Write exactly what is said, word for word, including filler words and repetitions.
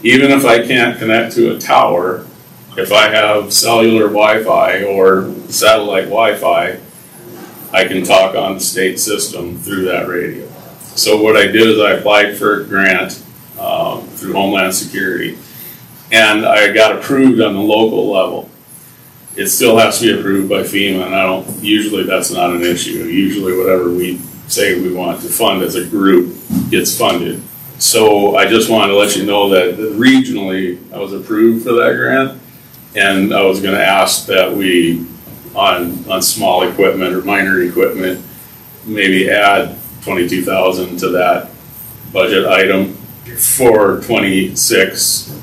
even if I can't connect to a tower, if I have cellular Wi-Fi or satellite Wi-Fi, I can talk on the state system through that radio. So what I did is I applied for a grant um, through Homeland Security, and I got approved on the local level. It still has to be approved by FEMA, and I don't, usually that's not an issue. Usually whatever we say we want to fund as a group gets funded. So I just wanted to let you know that regionally I was approved for that grant, and I was going to ask that we, on, on small equipment or minor equipment, maybe add twenty-two thousand dollars to that budget item for twenty-six